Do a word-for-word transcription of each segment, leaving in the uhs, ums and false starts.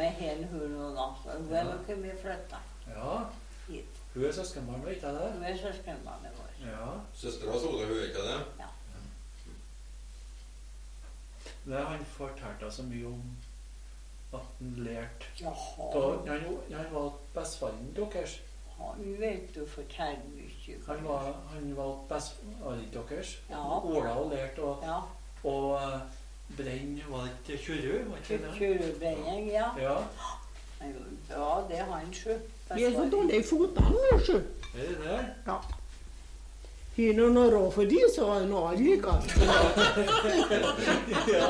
med hele hun nå da. Så hun er nok mye flyttet. Ja. Hit. Hun er søskenbarn, vet jeg det? Hun er søskenbarnet vår. Ja. Søstera så det, hun er ikke det? Ja. Men han fortalte så mye om at han lærte. Jaha. Da, han, han var bestefaren deres. Han vet du forteller mye. Han var, han var bestefaren deres. Ja. Ola og lærte å Ja. og uh, brenne, var det ikke Kjørø? Var det ikke det? Kjørøbrenning, ja. Ja. Ja, det er han sjø. Vi er så dårlige i fotene nå, sjø. Er det det? Ja. Har du noe råd for de, så er det noe like. Ja.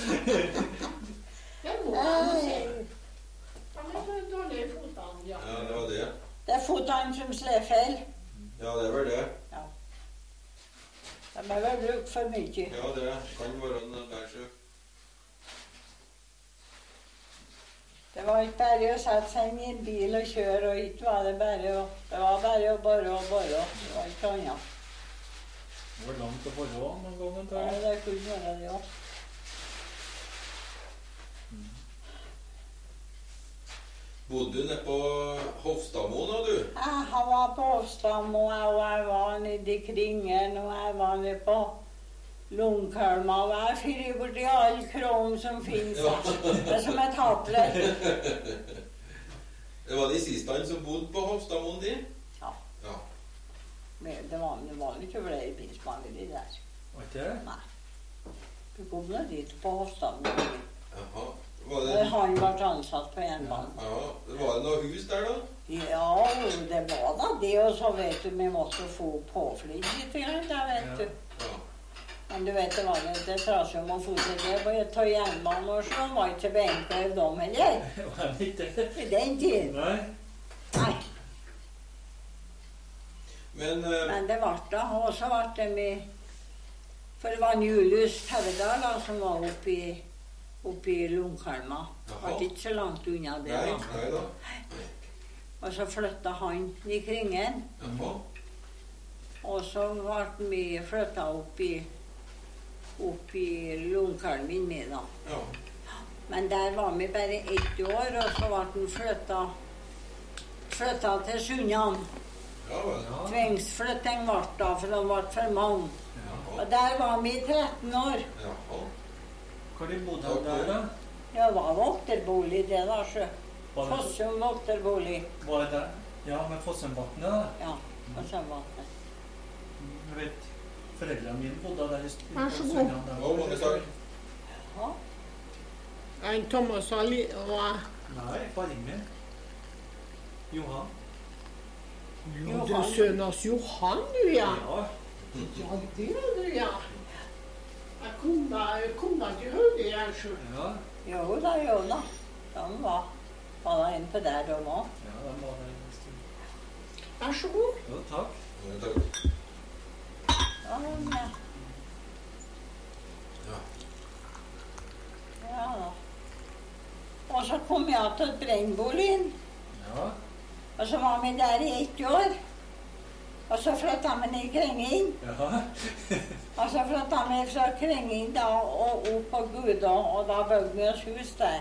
Det må man si. Han er så dårlig i fotene, ja. Ja, det var det. Det er fotene som slår feil. Ja, det var det. Ja. De er vel brukt for mye. Ja, det kan være en bærsjø. Det var ikke bare å sette seg inn i en bil og kjøre, og ikke var det bare å... Det var bare å borre og borre. Det var ikke annet. Det var langt å borre noen ganger. Ja, det kunne være det også. Bodde du nede på Hofstadmoen, da, du? Ja, han var på Hofstadmo, og jeg var nede i Kringen, og jeg var nede på Lungkølma, og jeg fyrer borti all kron som finnes. Ja. Det er som et hapler. Det var de siste som bodde på Hofstadmoen din? Ja. Ja. Men det var, det var ikke flere bilsmangler der. Var ikke det? Nei. Vi kom nå dit på Hofstadmo. Jaha. Var det... Han ble ansatt på jernbanen. Ja, var det noe hus der da? Ja, det var da det, og så vet du, vi måtte få påflytt litt, da vet Ja. du. Ja. Men du vet, det var det, det trasig om å få til det, og jeg tar jernbanen, og så var ikke benker dem heller. Var det ikke det? I den tiden. Nei. Nei, Men, eh, men det ble da, og så ble det med, for det var en Julius Tavredal da, som var oppe i, oppe i Lungkølma. Det var ikke så langt unna det. nei, da. nei da. Og så flyttet han i Kringen, Jaha. og så ble vi flyttet opp i, opp i Lungkølmen med da. Ja. Men der var vi bare ett år, og så ble den flyttet, flyttet til Sunnan. Ja, vel. Ja. Tvengsflytting ble da, for de ble for mange. Jaha. Og der var vi i tretten år. Jaha. Hvor de bodde han der, da? Det var vokterbolig det da, sjø. Var det, Fossum vokterbolig. var det der? Ja, med Fossumvatnet, da. Ja, Fossumvatnet. Jeg vet, foreldrene mine bodde der i st- Vær så på god. Sønland der. Å, mange takk. Ja. En Thomas og Ali- og jeg. Nei, faren min. Johan. Jo, du er sønn av Johan, du, ja. Ja. Ja, det er du, ja. Jeg kom da, jeg kom da ikke høyde, jeg selv. Ja. Jo da, jo da. De var, var da inne på der de var. Ja, de var der en stund. Vær så god. Jo, takk. Mange takk. Ja, men, ja. Ja. Ja da. Og så kom jeg til brennboligen, Ja. og så var vi der i ett år. Og så flyttet vi ned i Kringen. Ja. Og så flyttet vi fra Kringen da og opp på Guda, og da bygde vi oss hus der.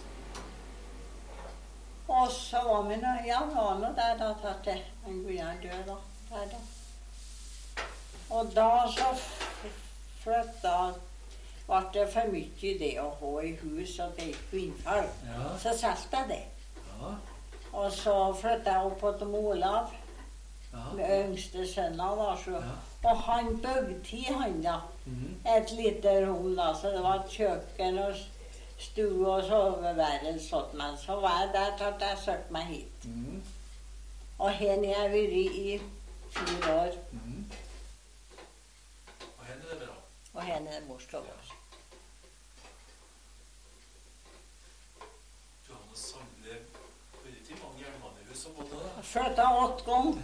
Og så var vi nå, ja, vi var nå der da, tatt det. En Gunnar død da, der da. Og da så flyttet, ble det for mye det å ha i hus, og det gikk innfall. Ja. Så solgte jeg det. Ja. Og så flyttet jeg opp til Olav, Ja. med yngste sønnen da, så. Ja. Og han bygde til han da, Mhm. et lite rom da, så det var et kjøkken og stue og soveværelse sånn, men så var jeg der til at jeg søkte meg hit. Mhm. Og henne har jeg vært i fire år, Mhm. Og henne er det bra. og henne er morstov også. Du har noe samle veldig til mange jernbanehus som bodde der. Jeg flyttet åtte ganger.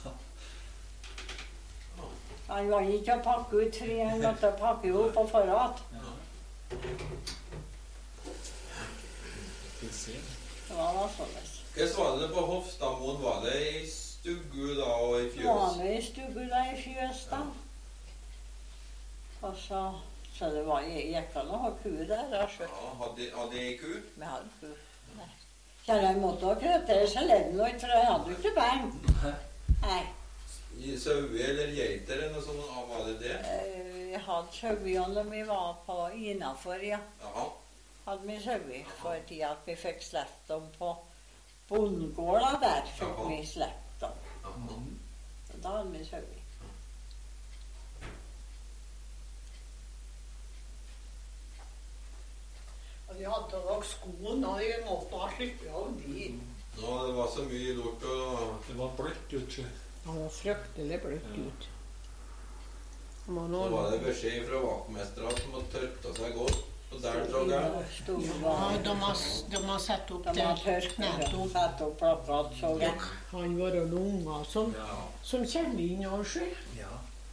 Han var ikke å pakke ut fri, han måtte pakke ihop på forrat. Ja. Skal vi se. Det var da sånn. Hva var det på Hofstadmoen? Var det i stuggu da og i Nå fjøs? var vi i stugge da i fjøs da. Og så, så det var, jeg gikk an å ha ku der, da, så. Ja, hadde, hadde jeg ku? Vi hadde ku. Kjære, jeg måtte ha krøttere skjeledden nå, for jeg hadde jo ikke bein. Nei. I sauer eller geiter eller noe sånt, ah, var det det? Eh, Jeg hadde sauer når vi var på innenfor, ja. Jaha. Hadde vi sauer for tid at vi fikk slett dem på bondgårda der. Fikk Jaha. vi slett dem. Jaha. Så da hadde vi sauer. Og de hadde nok skoen, og de måtte ha slippet av de. Nå, det var så mye lort og... Det var bløtt ut. Det var fryktelig bløtt ut. Det var Så noe- var det beskjed fra vaktmesteren at de måtte tørke seg godt. Og der tror jeg. Ja, de har, de har satt opp De har det tørket nettopp. satt opp plakat, så jeg. Han var noen unger som, Ja. som kommer inn og ser. Ja.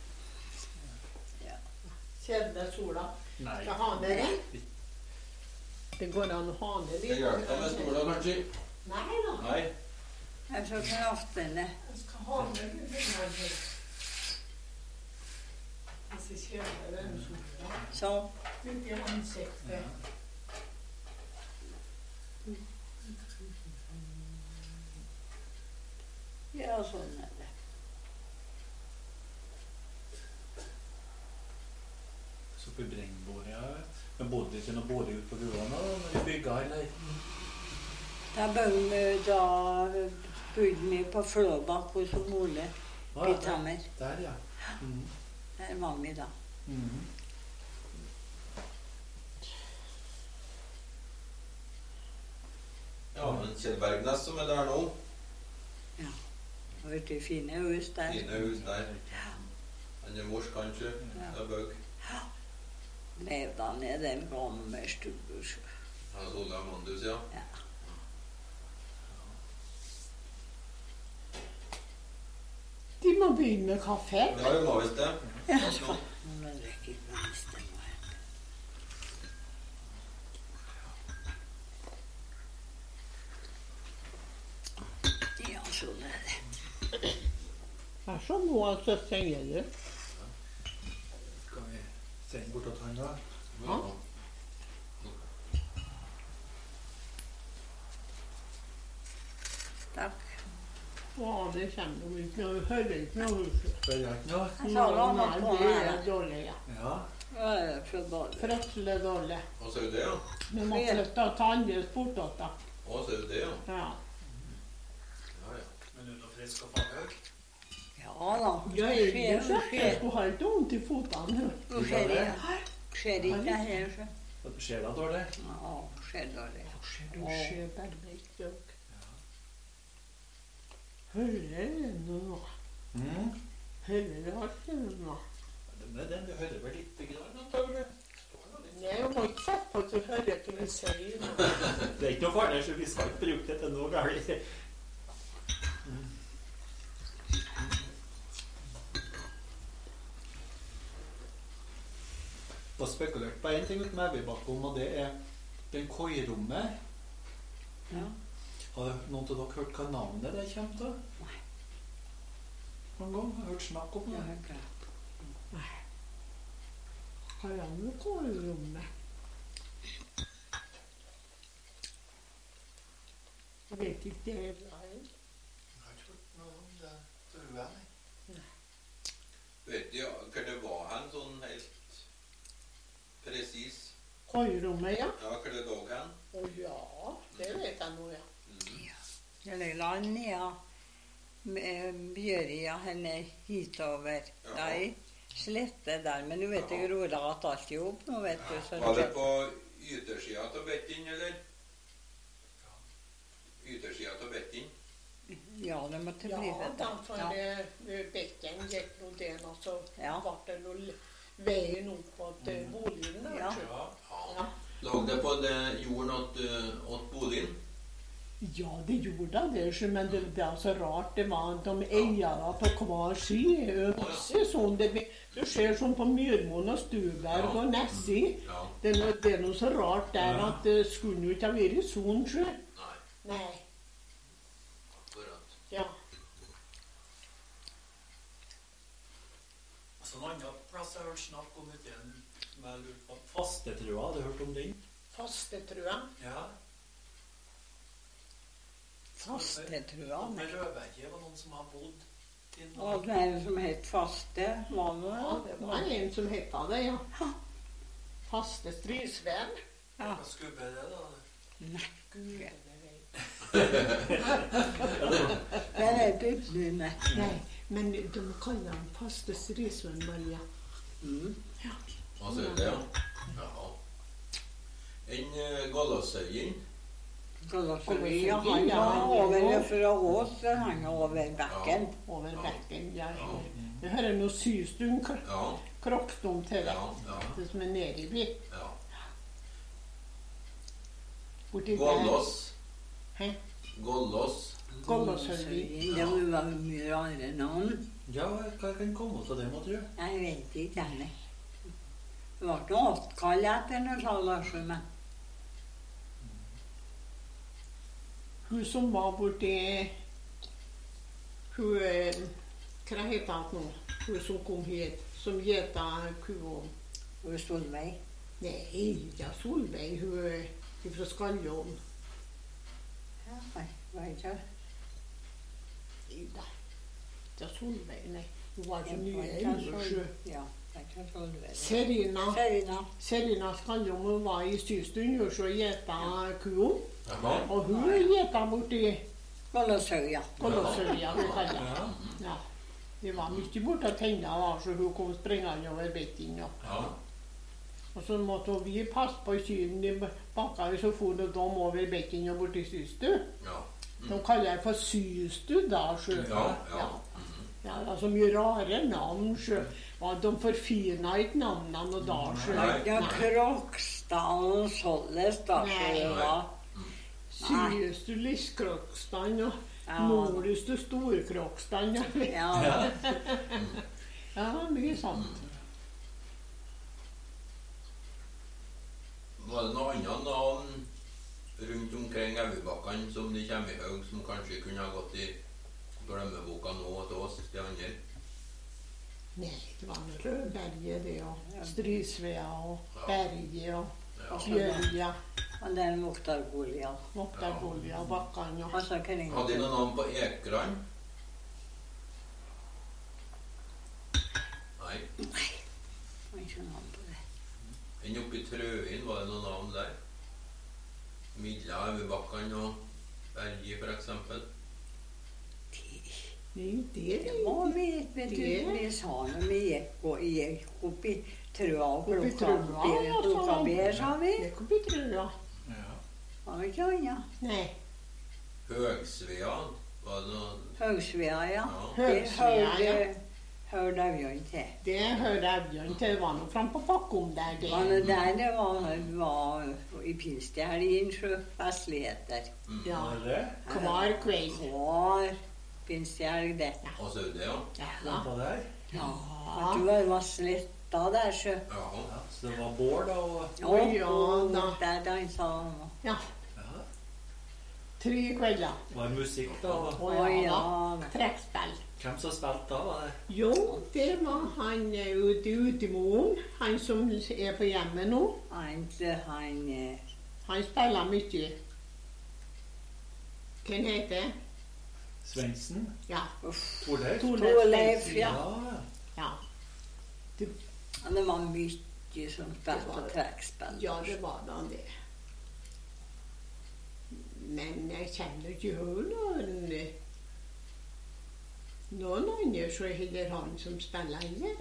Kjenner sola. Nei. Skal ha ned det? Det går an å ha ned Det litt. hjelper med stola, kanskje? Nei da. Nei. Jeg er så kraftende. Jeg skal ha ned litt her. Hvis jeg kjenner den sola. Så, Litt i ansiktet. ja, sånn er det. Så på brennbordet, ja. Men bodde ikke noe båre ut på gruene når vi bygget, eller? Da bodde da bodde vi på Flåbakk hos Ole Ah, Pitthammer. Der, ja. Mm. Der var vi da. Mm. Ja, men Kjell Bergnes som er der nå. Og ute i fine hus der. Fine hus der. Han er mors, kanskje. Ja. Det er bøg. Levde han i den gamle stuen. Ja, Sola Mandus, ja. Ja. De må begynne med kaffe. Ja, vi må visst det. Ja, skal. Nå må jeg drikke litt vann, det må jeg. Ja, sånn er det. Det er sånn nå at søsteren gjelder. Skal vi sende bort til han da? Ja. Takk. Ja, det kommer de ikke noe. Hører ikke noe huset. Det gjør ikke noe. Jeg sa det Nei, på det her. er dårlig, ja. Ja. Ja, det er for dårlig. Fryktelig dårlig. Og så er det, ja. Vi må flytte til andre sportåtta. Og så er det, ja. Ja. Ja, ja. Men uten frisk og fagøk? Ja da. Ja, jeg Skjer- er så skjer- jeg har ikke vondt i fotene. Nå skjer det skjer ikke det her, så. Ser det dårlig? Ja, skjer dårlig. Du ser bare ikke. Hører det nå? Mm. Hører det alt nå? Den er den, vi hører vel litt grann, antagelig. Nei, jeg må ikke sette på at du hører hva vi sier. Det er ikke noe farlig, så vi skal ikke bruke det til noe galt. Jeg har spekulert på en ting uten Evjebakken, og det er den koirommet. Ja. Har noen av dere hørt hva navnet det kommer til? Nei. Noen gang? Har hørt snakk om Ja, det? ok. Har jeg noe kålrommet? Jeg vet ikke det er bra. Jeg har ikke hørt noe om det, tror jeg. Vet du ja, hva det var hen, sånn helt presis? Kålrommet, ja. Ja, hva det lå hen? Å ja, det vet jeg nå, ja. Jeg la ned med Bjørja henne hitover. Ja. Nei, slette der. Men du vet jeg rola at alt i hop nå, vet du. Så Var det på yttersida av Bettin, eller? Yttersida av Bettin? Ja, det måtte Ja, bli det. da, da. for Ja. det- bekken gikk nå den, og så Ja. ble det noe veien opp til boligen. da, Ja. tror jeg. Ja. Lå det på det jorden åt, uh, åt boligen? Ja, det gjorde da det, så- men det, det er så rart. Det var de eierne på hver side. Øvelse, sånn, det, blir- du ser sånn på Myrmoen og Stuberg Ja. og Nessi. Ja. Det, er noe- det er noe så rart der at det skulle jo ikke ha vært sånn, sjø. Nei, Nei. akkurat. Ja. Så en annen plass jeg har hørt snakk om ute igjen, som jeg lurer på. Fastetrua, har du hørt om den? Fastetrua. Ja. Faste, tror jeg. Med Rødberget var noen som har bodd i Og noen... det er en som het Faste, var det? Ja, det var en som hette det, ja. Faste Strisveen. Ja. Hva skubbe det da? Nei, Gud, det vet den er bygdene. Nei, men de kaller han Faste Strisveen, Maria. Mm. Hva sier du det, ja? Jaha. En uh, Gålåsøyen. Gålåsøyen, ja, han var over fra Ås, han var over bekken. Over bekken, ja. Jeg hører noe systund, Ja. kroppsdom til det. Ja, ja. Det som er nede i by. Ja. Borti der. Gålås. Hæ? Gålås. Gålåshøyen. Det var mye rare navn. Ja, hva kan komme ut av det, må du? Jeg vet ikke, jeg. Det var ikke åtkall etter noe sånt, men Hun som var borti Hun eh, Hva heter hun nå? Hun som kom hit, som gjeta kua. hun er Solveig. Nei, ja, Solveig. Hun er fra Skallån. Ja, nei, vet ikke. Ida. Ja, Solveig, nei. Hun var så Jeg mye vet ikke eldre. Sol- Ja, det er ikke Solveig. Serina. Serina. Serina Skallån, hun var i systund og så gjeta kua. Jaha. Og hun gjeta borti Gålåsøya. Kolosøya, hun kaller det. Ja. Det var mye borte å tenne, da, så hun kom springende over bekken. Ja. Ja. Og så måtte vi passe på kyren i bakka, så for de dem over bekken og borti Systu. Ja. De kaller det for Systu da, så. Ja, ja. Ja, det er så mye rare navn, så. Ja, de forfina ikke navnene og da, så. Nei. Ja, Krokstad og Solles, da, så Nei. det var. Systu Liskrokstad og Ja. Nordligste Storkrokstad. Ja. Ja, Ja, mye sånt. Var det noe annet navn rundt omkring Auebakkene som de kommer i høg, som kanskje kunne ha gått i glemmeboka nå til oss, de andre? Nei, det var noe Rødberget, det, og Strisvea og Berget og Ja. Bjørja. og den Voktarbolia. Voktarbolia og Bakkan og Og så kring Hadde de noen navn på Ekran? Nei. Og ikke navn på det. Enn oppe i Trøin, var det noen navn der? Milla, Auebakkene og Berge, for eksempel. Nei, det Det var vi, vet du, Det- vi sa når vi gikk og gikk opp i trøa og Opp i klokka trøa, ber, ja, klokka sa ber, sa vi. Det kom i trøya. Ja. Var det ikke annet? Nei, Høgsvea, var det noe? Høgsvea, ja. Ja. Det Høgsvea, ja. hørte hørte Evjen til. Det hører Evjen til. Det var noe fram på bakkom der, det. Var det der det var, var i pinsthelgen, så festligheter. Ja, Var det? hver kveld. Hver pinsthelg, det. Og så er det, ja. Ja. Lampa der? Ja. Ja. Du det var sletta der, så. Ja. Ja, så det var bål da, og... Og, ja, og da. der dansa han. Ja, Ja, tre kvelder. var det musikk da? Å Å ja, ja. da. Trekkspill. Hvem som spilte da, var det? Jo, det var han eh, ute i Utemoen. Han som er på hjemmet nå. Han, han eh, Han spiller mye. Hvem heter det? Svendsen? Ja, Torleif? Torleif, Svendsen. ja. Ja, Ja. Og det var mye som spilte trekkspill. Ja, det var da det. Men jeg kjenner ikke noen noen andre som heller han som spiller heller.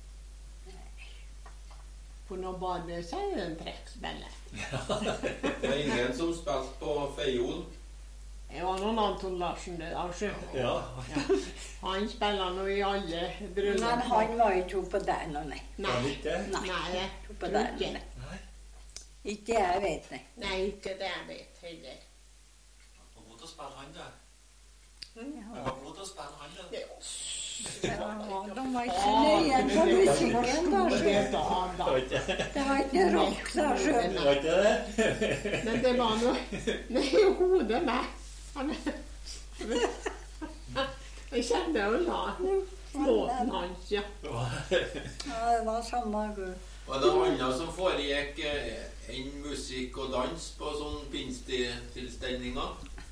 For nå bare sier en trekkspiller. Det er ingen som spilte på feiol. Det var noen Anton Larsen det, altså. ja. Han spiller nå i alle Men bryllup. han var ikke oppe der nå, nei. Var Nei, det ikke det? Nei, nei, jeg oppe tror der, ikke. nei. Nei. Ikke jeg vet, nei. Nei, ikke det jeg vet heller. Han var god til å spille han da. Han Ja, var god til å spille han da. Det de var ikke så nøye på musikken, da. Det så. da, da. Det var ikke det. Det var ikke rock, da. så. Det var ikke det. Men det var noe Nei, hodet med. Han Jeg kjenner jo da låten hans, ja. Ja, det var samme gud. Var det annet som foregikk eh, enn musikk og dans på sånn pinstetilstelninger?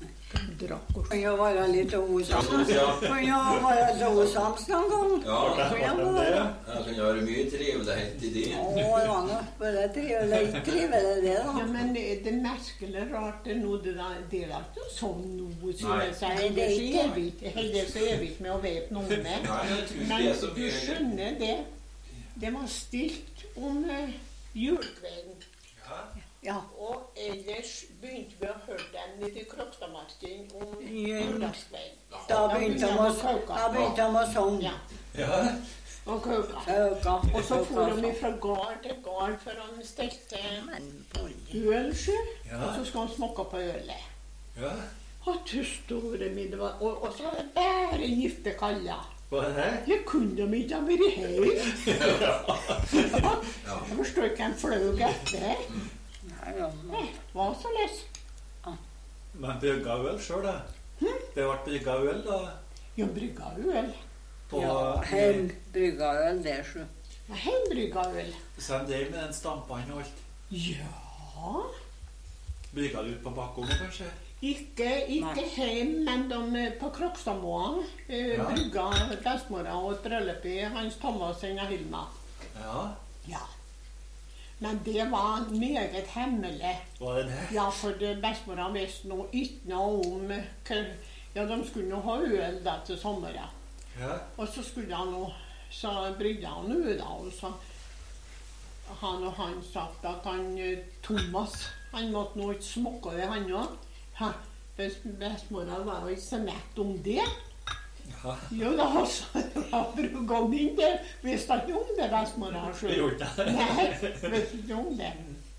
Drakk og Kan jo være litt osams. Ja. Kan jo være så osams noen gang. Ja, Kan jo være. det kan jo være mye trivelighet i de. Å, det var nå bare trivelig, trivelig det Ja, da. men det, det merkelig rart det nå, det der, det er ikke sånn noe, synes jeg. Nei, det er Heldigvis ikke. er vi ikke, heldigvis er vi ikke med å vite noe med. Nei, jeg tror ikke Men det er så du mye. skjønner det, det var stilt om uh, julekvelden. Ja. Ja. Og ellers begynte vi å høre dem nede i Krokstadmarken om Ja. lørdagskvelden. Da begynte de å, da begynte de å synge. Ja, Ja. og kauka. Kauka. Og så for de fra gard til gard for han stelte Men bolle. øl sjøl, Ja. og så skal han smake på ølet. Ja. Og til store middag, og, og så var det bare gifte kaller. Hva er det? Jeg kunne de ikke ha vært hjemme. Ja. Jeg forstår ikke en fløy etter. Nei, ja. Det var så lett. Men brygga øl sjøl, da? Det ble brygga øl, da? Jeg brygga øl. På Ja, hen brygga øl det, sjø. Jeg hjembrygga øl. Så de drev med den stampene og alt. Ja. Brygga du ut på bakrommet, kanskje? Ikke, ikke Nei. hjem, men de på Krokstadmoa eh, Ja. brygga bestemora og et bryllup i Hans Thomas og Hilma. Ja. Ja. Men det var meget hemmelig. Var det det? Ja, for det bestemora visste nå ikke noe om hva. Ja, de skulle nå ha øl da til sommeren. Ja. Og så skulle han nå, så brydde han ut da, og så han og han sagt at han, eh, Thomas, han måtte nå ikke smokke det, han også. Ha, bes- Bestemora var jo ikke så nett om det. Ja. Jo da, så brukte han inn det. Visste han ikke om det, bestemora Det selv. gjorde det. Nei, visste ikke om det.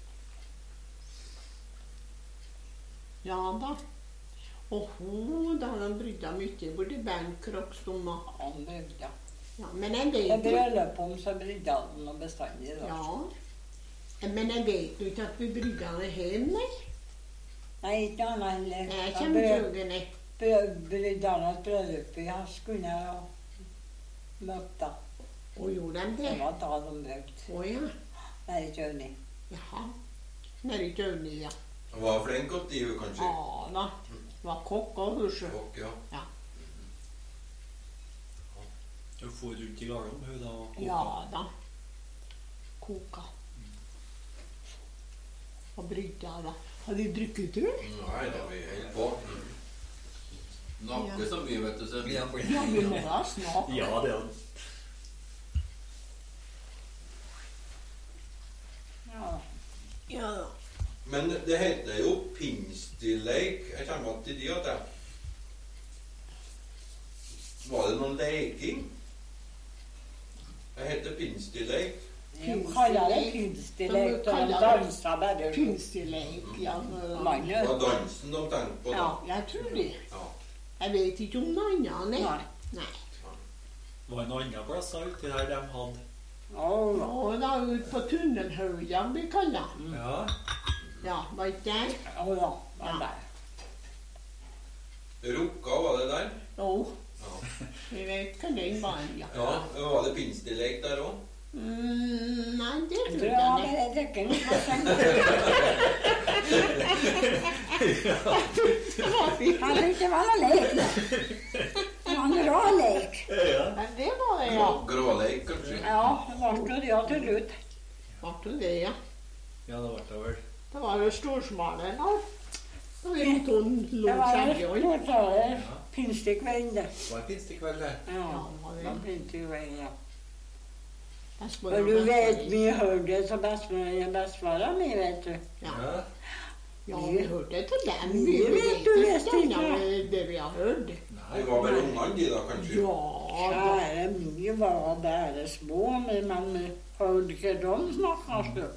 Ja da. Og hun, da han brydde mye borti Bernkrokstoma. Han brygga. Ja, men jeg Det vet ikke. bryllup om så brygga han noe bestandig da. Ja. Men jeg vet jo ikke at vi brygga det hjemme, nei. Nei, ikke annet heller. Jeg Da kommer brød- til å nei. brød- Brydde han et bryllup i hans kunne jeg møtt da. Og gjorde de Det det? var da de brukte. Å ja. Nei, ikke øvnig. Jaha. Nede i Tøvni, ja. Han var flink til de, kanskje. Ja da. Det var kokk og husje. Og, ja. Hun for rundt i gardom, hun da. og koka. Ja da. Koka. Og brydda da. Har de drukket øl? Nei, da vi helt på. Nakke så mye, vet du. Så. Ja, vi må da snart. Ja, det er Ja. Ja da. Men det heter jo pinstileik. Jeg kommer til de at jeg... Var det noen leking? Det heter pinstileik. De kaller det pinstilek, De og de kaller det danser bare. Pinstileik, ja. Det Mannen. var dansen de tenkte på. Ja, Da. jeg tror det. Ja. Jeg vet ikke om noe annet, nei. Nei. Nei. var en annen plass uti der de hadde. Å, ja. Og da ut på Tunnelhaugen blir kalla. Ja. Ja, var ikke der? Å, ja. Den Ja. der. Rukka, var det der? Jo, Ja. vi vet hva den var, ja. Ja, Var det pinstileik der òg? Mm, nei, det Jeg tror tror han jeg ikke. er drikken i basseng. Det var vi. Han syntes det var noe lek. Det var en rå lek. Ja. Men det var det, ja. Gråleik, kanskje? Ja, det ble nå det til slutt. Var det det, ja. Ja, det ble det vel. Det var jo storsmale da. Og vi måtte lo Det var skjegget en også. totale pinstekveld, det. Det var en pinstekveld, det. Ja, Ja, det var det var det. pinstekveld, ja. Bestemor Og og du vet, bestemor. vi hørte til bestemor- bestefara mi, vet du. Ja. Ja. Ja, vi hørte til dem. Vi Vi vet vet du, ikke visste annet ikke. enn det vi har hørt. Nei. Det var bare ungene, de, da, kanskje? Ja, da. Kjære mi var bare små, men vi hørte ikke dem snakke. så.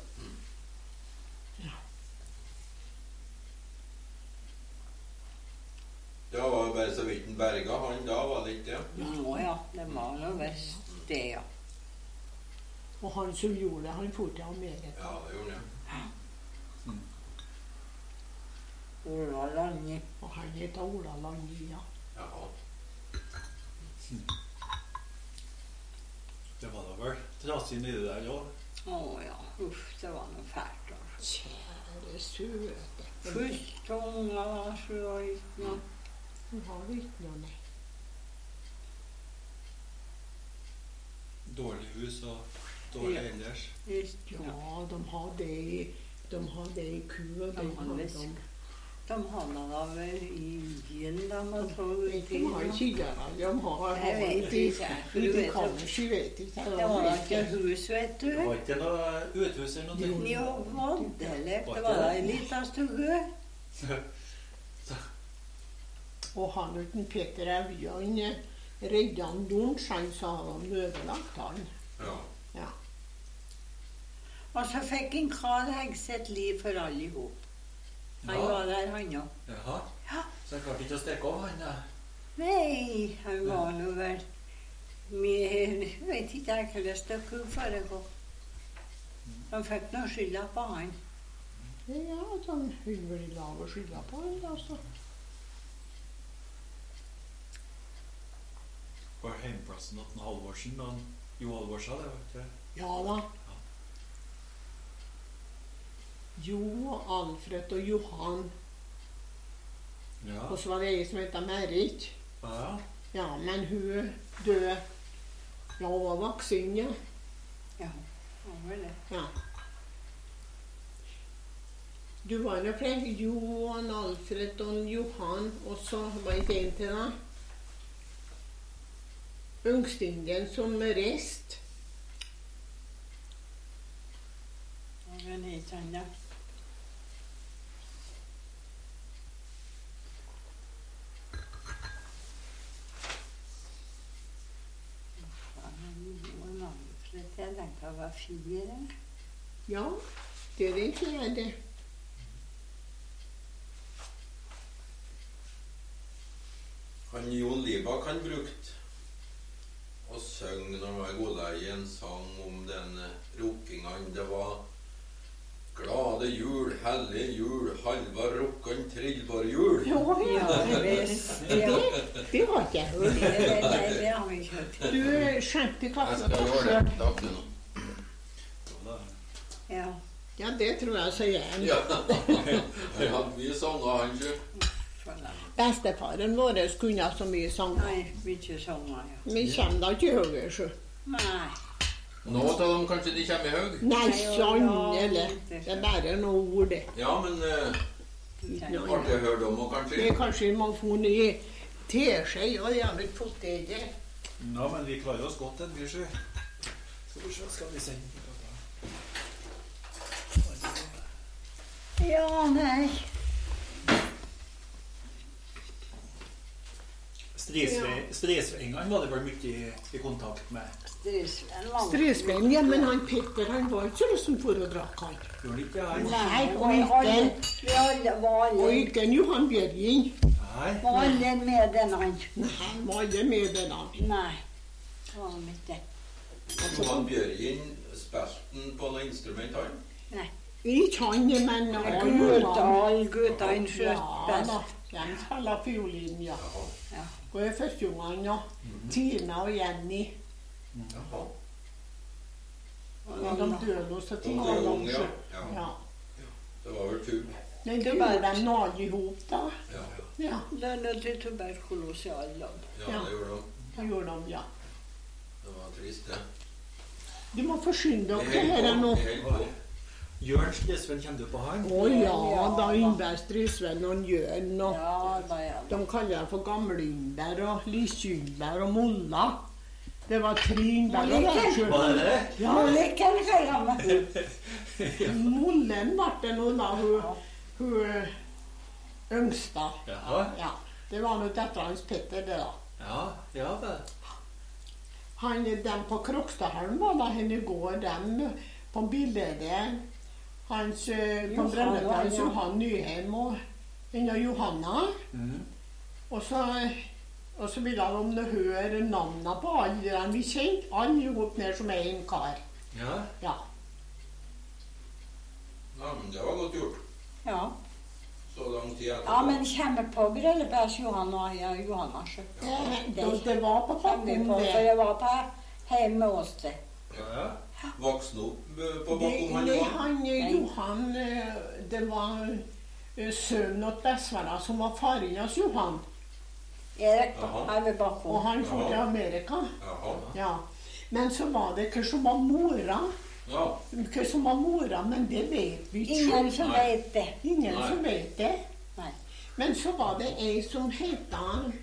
Det var jo bare så vidt en berga han da, var det ikke det? Nå ja, det var nå visst det, ja. Og han som gjorde det, han for til Amerika. Ja, det gjorde han. Ola Lange. Og han heter Ola Lange, ja. Jaha. Det var da vel trassig nedi der òg. Å ja. Uff, det var noe fælt. Altså. Kjære søte. Fullt av unger, så var det ikke noe. Hun har ikke noe, nei. Dårlig hus og dårlig Ja. ellers. Ikke noe. Ja, de har det i, de har det i ku, og De de har har visst. dem. De hadde da vel i Indien, de og så De har killere, de har Jeg vet ute i ikke, for du ute i vet Kanskje, jeg vet ikke. Det var da ikke hus, vet Det du. var ikke noe uthus eller noe. Jo, voldelig. Det var da en liten stue. Og han uten Peter Evjan redde han Dons, han sa han ødelagt han. Ja. Ja. Og så fikk en Karl Hegseth liv for alle i hop. Han Ja. var der, han òg. Jaha. Ja. Så jeg klarte ikke å stikke av han. Ja. Nei, han var nå vel mye Jeg vet ikke jeg hvordan det skulle foregå. De fikk nå skylda på han. Ja, de vil lage skylda på han, altså. Var hjemplassen til Halvorsen da han- Jo Halvorsen, det vet du. Ja da. Jo, Alfred og Johan. Ja. Og så var det ei som het Merit. Ja. Ja, men hun døde. Ja, hun var voksen, ja. Ja, det var det. Ja. Du var jo flere. Johan, Alfred og Johan, og så var det en til da. Ungstingen som reiste. Det var en helt annen. Jeg tenkte det var fire. Ja, det er den fjerde. Han Jon Libak han brukte å synge når han var i Godleie en sang om den rockingen. Det var Glade jul, hellige jul, Halvard rokkan trillbar jul. Ja, Ja, visst. Ja. Det, det har ikke jeg hørt. Det, det, det, det har vi ikke hørt. Du skjønte Jeg kaffe skal på gjøre sjøl. det. Takk til nå. Jo da. Ja. Ja, det tror jeg så gjerne. Ja. Han hadde mye sanger, han ikke. For da. Bestefaren vår kunne ha så mye sanger. Nei, mye sanger, ja. Vi kommer da ikke høyere, så. Nei. Nå av dem kanskje de kommer i høg. Nei, Nei, sånn, ja, eller. det Det er bare noe ord, det. Ja, men uh, Ja, artig å høre dem òg, Det kanskje. er kanskje man får ny teskje, og det er litt poteter. Nå, men vi klarer oss godt, en vi sjø. Skal vi se, skal vi sende. Ja, nei. Stresvengene var det vel mye i, i kontakt med. Strisven var Stresveien, ja, men han Petter, han var ikke sånn som for å drakk han. Gjorde han ikke han? Nei, og og vi alle, ikke, vi alle var og alle, ikke en Johan Bjørgin. Nei. var alle med den han. Nei, han var ikke med den han. Nei, det var han ikke. Johan Bjørgin spilte han på noe instrument, han? Nei. Ikke han, men han Gutta, alle gutta han skjøt Ja da, best. de spiller fiolin, ja. Jaha. Ja. Og jeg førsteungene, ja. Tina og Jenny. Jaha. Og de døde nå så De tidlig. var de unge, ja. skjøt. ja. Ja. Det var vel tull. Men det gjorde de nå alle i hop, da. Ja, ja. Ja, Det er nødt til tuberkulose i alle. Ja, Ja. det gjorde de. det gjorde de, ja. Det var trist, det. Du må forsyne Vi dere her holdt nå. på, vi holdt på. Jørn Stresven, kjenner du på han? Å ja, da Yngberg Strisven og Jørn og Ja, da ja. de kaller det for Gamle-Yngberg og Lise-Yngberg og Molla. Det var tre Yngberg og Molliken. der Var det det? Ja, Molliken kaller han meg. Mollen ble det nå da, hun, hun eh, yngsta. Jaha. Ja, det var nå datteren hans Petter, det da. Ja, ja vel. Han, dem på Krokstadhallen var da henne i går, dem på bildet der. Hans, eh, på Johan, brennepet hans ja. Johan Nyheim og henne Johanna. Mhm. Og så, og så ville han om det høre navnene på alle de vi kjente. Alle gjort ned som en kar. Ja. Ja. Ja, men det var godt gjort. Ja. Så lang tid etterpå. Ja, men kommer på bryllupet hos Johan og ja, Johanna. Så. Det, det, det var på Kommer vi pappen på, for det. jeg var på hjemme med oss det. Ja. Vokste opp eh, på Det, bakom han nei, var? han eh, Johan eh, Det var eh, sønnen til bestefaren som var faren hans Johan. Erik, da, Jaha. her ved Og bakom. han dro til Ja. Amerika. Jaha. Ja. Men så var det hva som var mora. Ja. Hva som var mora, men det vet vi ikke. Ingen som Nei. vet det. Ingen Nei. som vet det. Nei. Men så var det ei som heta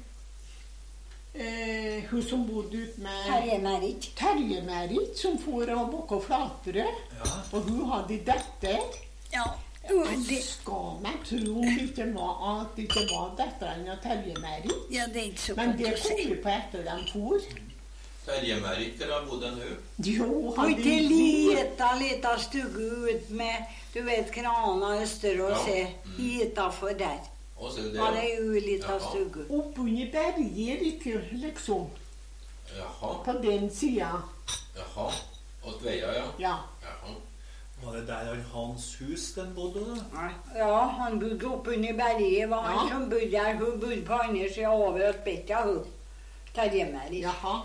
eh, Hun som bodde ute med Terje-Merit. Terje-Merit, som for og bakte flatbrød. Ja. Og hun hadde dette. Ja. Og skal meg tro om det ikke var at det ikke var datteren av Terje-Merit. ja, det er ikke så Men godt det å kom si. vi på etter de for. Terje-Merit, hvor har bodd en hun? Jo, Og hadde ikke lita, lita stugge ut med, du vet, krana Østerås Ja. er hitafor der. Og så er det, Var det ulita Jaha. stugge. oppunder berget, ikke liksom. Jaha, På den sida. jaha. Og Tveia, ja. Ja. Jaha. Var det der han Hans hus den bodde da? Nei. Ja, han bodde oppunder berget. Var han Ja. som bodde der. Hun bodde på andre sida over hos Betja, hun. Terje-Merit. Jaha.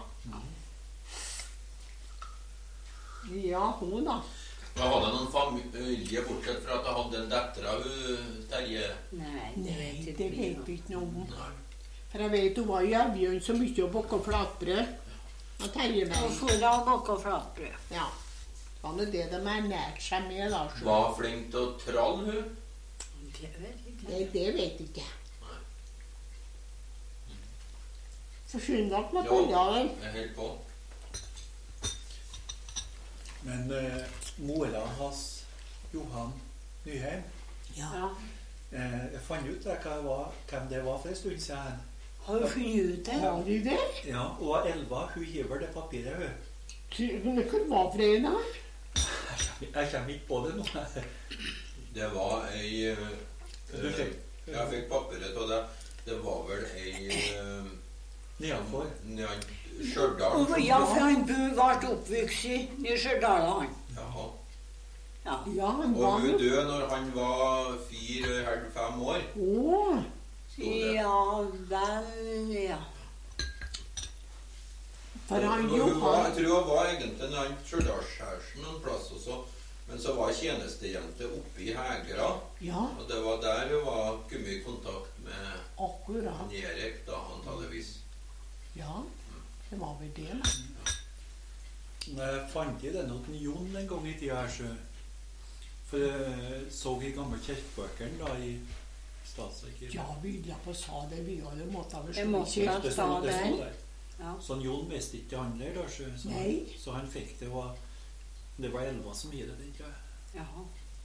Ja, hun da. Men hadde han noen familie, bortsett fra at han hadde en datter av hun, Terje? Nei, det Nei, vet ikke det vi vet noe. vi ikke noe om. Nei. For jeg vet hun var i Evjen så mye og bakte flatbrød. Og Og Terje-Merit. fôra og bakka flatbrød. Ja. Det var det de ernærte seg med, da. så. Var flink til å tralle, hun? Det vet jeg ikke. Det, det vet jeg ikke. Nei. Forsyn dere med Jo, bildet. jeg er helt på. Men eh, mora hans, Johan Nyheim, Ja. eh, jeg fant ut det, hva det var, hvem det var for en stund siden. Har du funnet ut det? Har de det? Ja, og Elva, hun hiver det papiret, hun. Hva var fredag? Jeg kommer ikke på det nå. Det var ei eh, Du fikk? Jeg fikk papiret av det. Det var vel ei eh, Nedenfor. Nedan Stjørdal. Og ja, for han bu ble oppvokst i i Stjørdal, han. Jaha. Ja. Ja, han Og var hun døde når han var fire, halv fem år. Å, Ja vel, ja. for han Og hun var, Johan jeg tror hun var egentlig en annen Stjørdalskjæreste noen plass også. Men så var tjenestejente oppe i Hegra. Ja, Og det var der hun var kommet i kontakt med akkurat. han Erik, da, antalligvis. Ja, det var vel det. Men jeg fant i den til Jon en gang i tida her, så for jeg så i gamle kirkebøkene da i statsarkivet. Ja, Vilja på sa det, vi hadde måttet vel Det slå i måtte kirke. Det sta sto, det sto der. der. Ja. Sånn Jon visste ikke han der, da, så, så, Nei. så han fikk det. Var, det var Elva som gir det, den, tror jeg. Jaha.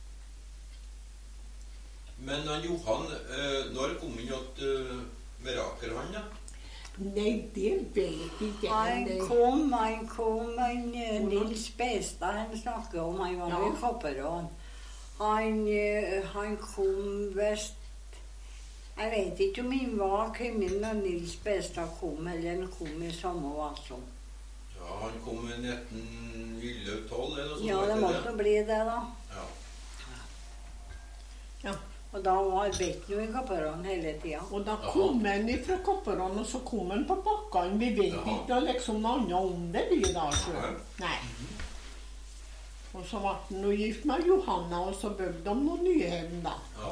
Men han Johan, eh, når kom han til uh, Meraker, han da? Nei, det vet jeg ikke. Han men det- kom, han kom, han eh, Nils Bestad han snakket om, han var Ja. i Kopperån. Han, eh, han kom vest Jeg vet ikke om han var kommet når Nils Bestad kom, eller han kom i samme valsom. Ja, han kom i nitten tolv eller noe sånt. Ja, var det ikke måtte bli det, da. Ja. Ja. Og da var Beitno i Kopperån hele tida. Og da kom han fra Kopperån, og så kom han på bakkene. Vi vet Jaha. ikke liksom noe annet om det, vi da. Så. Nei. Nei. Og så ble han nå gift med Johanna, og så bygde de noen nye hjem, da. Ja.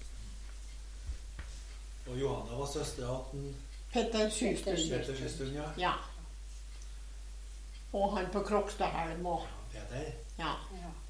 Og Johanna var søstera til Petter Systund. Petter Skistund, ja. Ja. Og han på Krokstadhelm og Peter. ja. Ja.